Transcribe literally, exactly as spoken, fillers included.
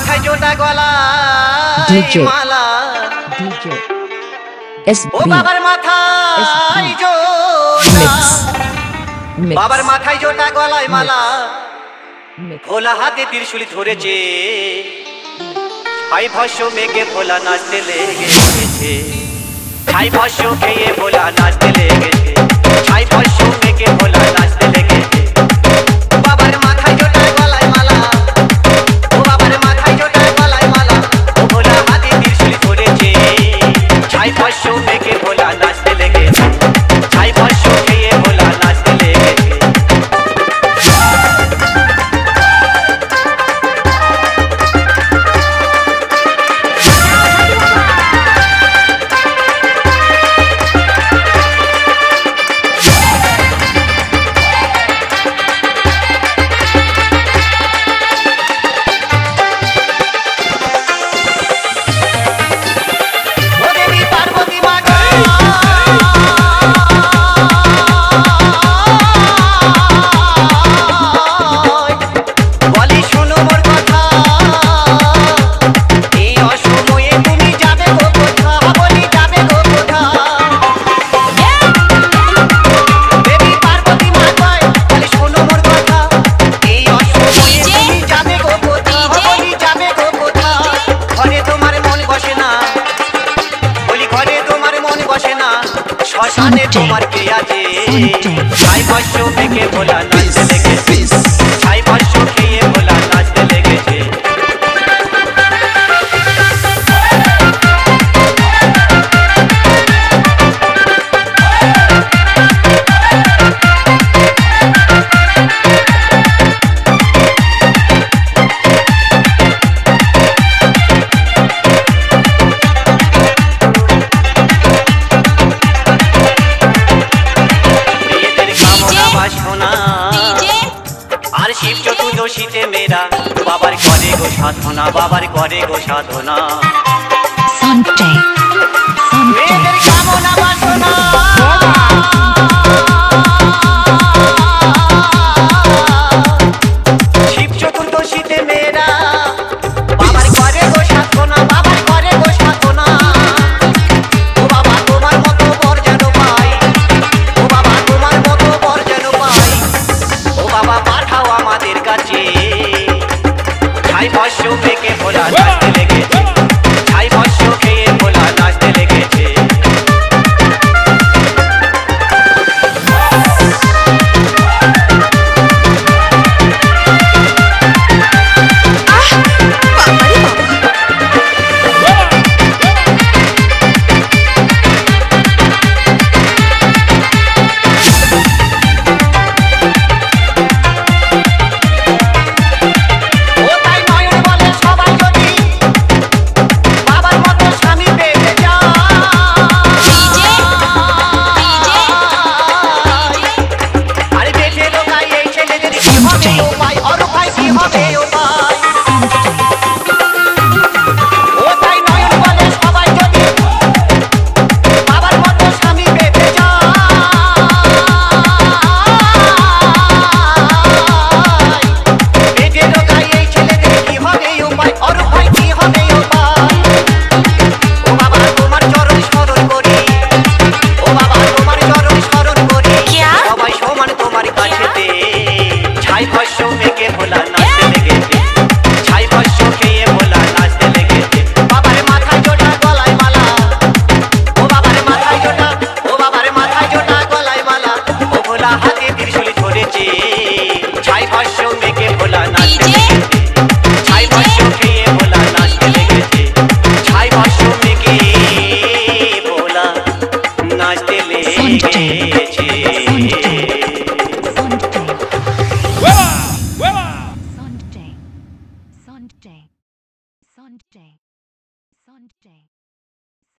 মাথায় জোটা গলায় মালা DJ S ও বাবার মাথায় জোটা বাবার মাথায় জোটা গলায় মালা ভোলা হাতে ত্রিশূল ধরেছে ছাই ভস্য মেঘে ভোলা নাচতে লেগেছে ছাই ভস্য খেয়ে ভোলা নাচতে লেগেছে ছাই ভস্য মেঘে ভোলা নাচতে লেগেছে বাবার মাথায় জোটা গলায় মালা ও বাবার মাথায় জোটা গলায় মালা ও ভোলা হাতে ত্রিশূল ধরেছে ছাই ভস্য মেঘে ভোলা নাচতে লেগেছে ছাই ভস্য খেয়ে ভোলা নাচতে লেগেছে শ্মশানে তোমার কে আছে ছাই ভস্য মেঘে ভোলা নাচতে লেগেছে ছাই ভস্য খেয়ে ভোলা নাচতে লেগেছে আর শিব চতুর্দশীতে মেয়েরা বাবার করে গো সাধনা বাবার করে গো সাধনা মেয়েদের কামনা বাসনা শিব চতুর্দশীতে মেয়েরা বাবার করে গো সাধনা বাবার করে গো সাধনা ও বাবা তোমার মতো বর যেন পাই ও বাবা তোমার মতো বর যেন পাই ও বাবা পাঠাও আমাদের কাছে ছাই ভস্য মেঘে ভোলা নাচতে লেগেছে ছাই ভস্য খেয়ে ভোলা নাচতে লেগেছে ছাই ভস্য মেঘে ভোলা নাচতে লেগেছে ছাই ভস্য খেয়ে ভোলা নাচতে লেগেছে বাবার মাথায় জোটা গলায় মালা ও বাবার মাথায় জোটা ও বাবার মাথায় জোটা গলায় মালা ও ভোলা হাতে ত্রিশূল ধরেছে ছাই ভস্য মেঘে ভোলা নাচতে লেগেছে ছাই ভস্য খেয়ে ভোলা নাচতে লেগেছে ছাই ভস্য মেঘে ভোলা নাচতে লেগেছে Sunday, Sunday, Sunday.